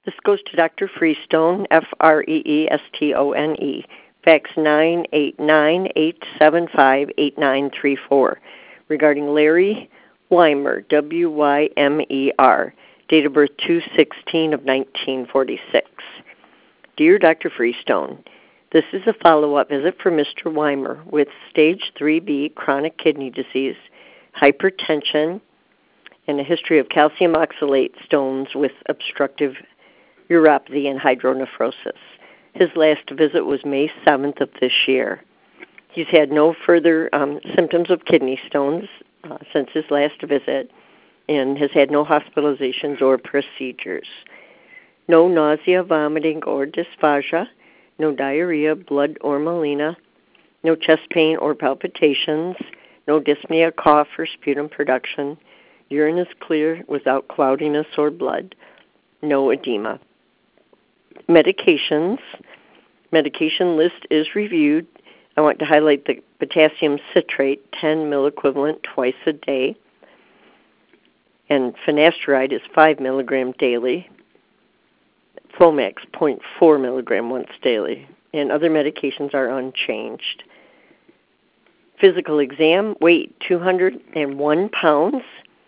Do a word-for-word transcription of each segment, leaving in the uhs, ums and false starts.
This goes to Doctor Freestone, F R E E S T O N E, fax nine eight nine, eight seven five, eight nine three four, regarding Larry Weimer, W Y M E R, date of birth two sixteen of nineteen forty-six. Dear Doctor Freestone, this is a follow-up visit for Mister Weimer with stage three B chronic kidney disease, hypertension, and a history of calcium oxalate stones with obstructive uropathy and hydronephrosis. His last visit was May seventh of this year. He's had no further um, symptoms of kidney stones uh, since his last visit and has had no hospitalizations or procedures. No nausea, vomiting, or dysphagia, no diarrhea, blood, or melena, no chest pain or palpitations, no dyspnea, cough, or sputum production. Urine is clear without cloudiness or blood. No edema. Medications. Medication list is reviewed. I want to highlight the potassium citrate, ten milliequivalent twice a day. And finasteride is five milligrams daily. Flomax, zero point four milligram once daily. And other medications are unchanged. Physical exam, weight two hundred one pounds.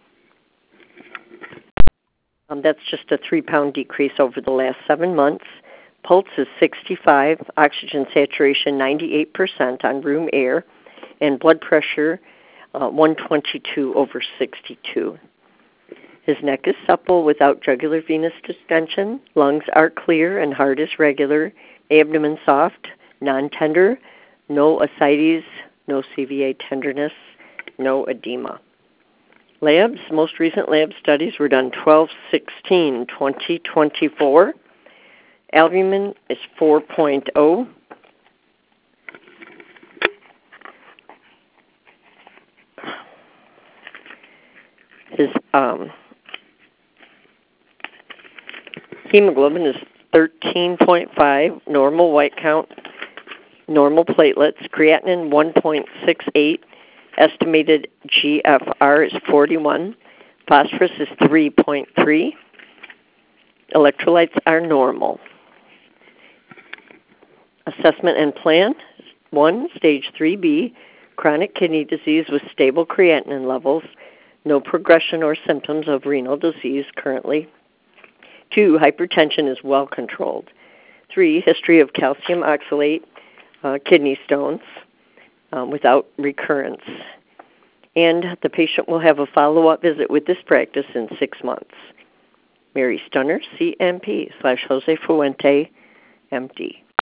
Um, that's just a three-pound decrease over the last seven months. Pulse is sixty-five, oxygen saturation ninety-eight percent on room air, and blood pressure uh, one twenty-two over sixty-two. His neck is supple without jugular venous distension. Lungs are clear and heart is regular. Abdomen soft, non-tender, no ascites, no C V A tenderness, no edema. Labs, most recent lab studies were done twelve sixteen twenty twenty-four. Albumin is four point oh. His um, hemoglobin is thirteen point five, normal white count, normal platelets, creatinine one point six eight, estimated G F R is forty-one, phosphorus is three point three, electrolytes are normal. Assessment and plan, one, stage three B, chronic kidney disease with stable creatinine levels, no progression or symptoms of renal disease currently. Two, hypertension is well controlled. Three, history of calcium oxalate, uh, kidney stones um, without recurrence. And the patient will have a follow-up visit with this practice in six months. Mary Stunner, C M P, slash Jose Fuente, M D.